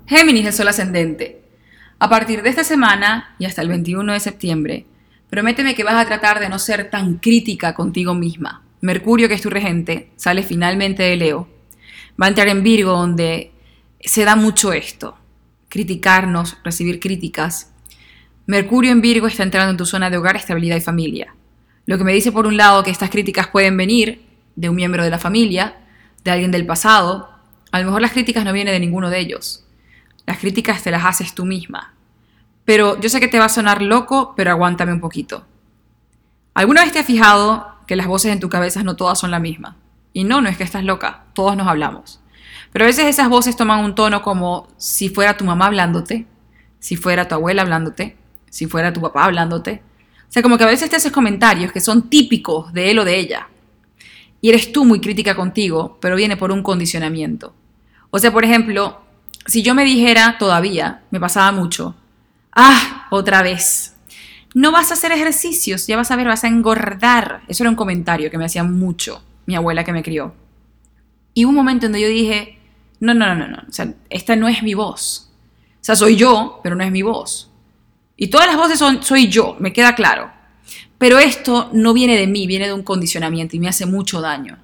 Géminis, el sol ascendente. A partir de esta semana y hasta el 21 de septiembre, prométeme que vas a tratar de no ser tan crítica contigo misma. Mercurio, que es tu regente, sale finalmente de Leo. Va a entrar en Virgo, donde se da mucho esto. Criticarnos, recibir críticas. Mercurio en Virgo está entrando en tu zona de hogar, estabilidad y familia. Lo que me dice por un lado que estas críticas pueden venir de un miembro de la familia, de alguien del pasado. A lo mejor las críticas no vienen de ninguno de ellos. Las críticas te las haces tú misma. Pero yo sé que te va a sonar loco, pero aguántame un poquito. ¿Alguna vez te has fijado que las voces en tu cabeza no todas son la misma? Y no es que estás loca, todos nos hablamos. Pero a veces esas voces toman un tono como si fuera tu mamá hablándote, si fuera tu abuela hablándote, si fuera tu papá hablándote. O sea, como que a veces te haces comentarios que son típicos de él o de ella. Y eres tú muy crítica contigo, pero viene por un condicionamiento. O sea, por ejemplo, si yo me dijera todavía, me pasaba mucho, otra vez, no vas a hacer ejercicios, ya vas a ver, vas a engordar. Eso era un comentario que me hacía mucho mi abuela que me crió. Y hubo un momento en donde yo dije, no, o sea, esta no es mi voz. O sea, soy yo, pero no es mi voz. Y todas las voces soy yo, me queda claro. Pero esto no viene de mí, viene de un condicionamiento y me hace mucho daño.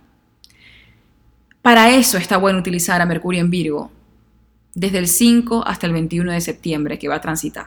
Para eso está bueno utilizar a Mercurio en Virgo, desde el 5 hasta el 21 de septiembre que va a transitar.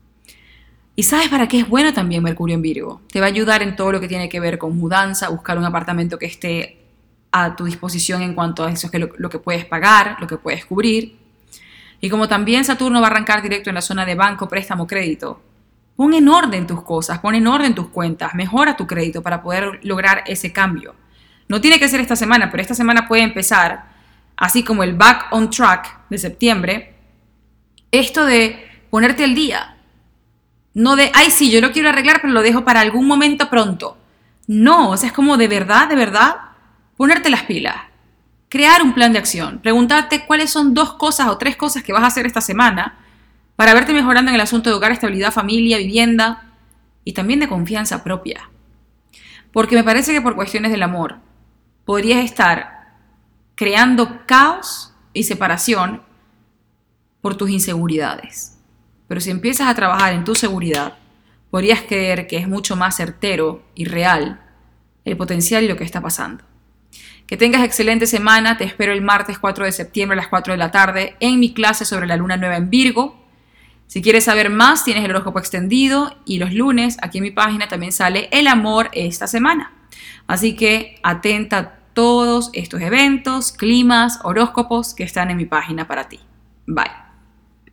¿Y sabes para qué es bueno también Mercurio en Virgo? Te va a ayudar en todo lo que tiene que ver con mudanza, buscar un apartamento que esté a tu disposición en cuanto a eso, es que lo que puedes pagar, lo que puedes cubrir. Y como también Saturno va a arrancar directo en la zona de banco, préstamo, crédito, pon en orden tus cosas, pon en orden tus cuentas, mejora tu crédito para poder lograr ese cambio. No tiene que ser esta semana, pero esta semana puede empezar, así como el back on track de septiembre, esto de ponerte al día. No de, sí, yo lo quiero arreglar, pero lo dejo para algún momento pronto. No, o sea, es como de verdad, ponerte las pilas. Crear un plan de acción. Preguntarte cuáles son 2 cosas o 3 cosas que vas a hacer esta semana para verte mejorando en el asunto de hogar, estabilidad, familia, vivienda y también de confianza propia. Porque me parece que por cuestiones del amor podrías estar creando caos y separación por tus inseguridades. Pero si empiezas a trabajar en tu seguridad, podrías creer que es mucho más certero y real el potencial y lo que está pasando. Que tengas excelente semana. Te espero el martes 4 de septiembre a las 4 de la tarde en mi clase sobre la luna nueva en Virgo. Si quieres saber más, tienes el horóscopo extendido y los lunes aquí en mi página también sale el amor esta semana. Así que atenta a todos estos eventos, climas, horóscopos que están en mi página para ti. Bye.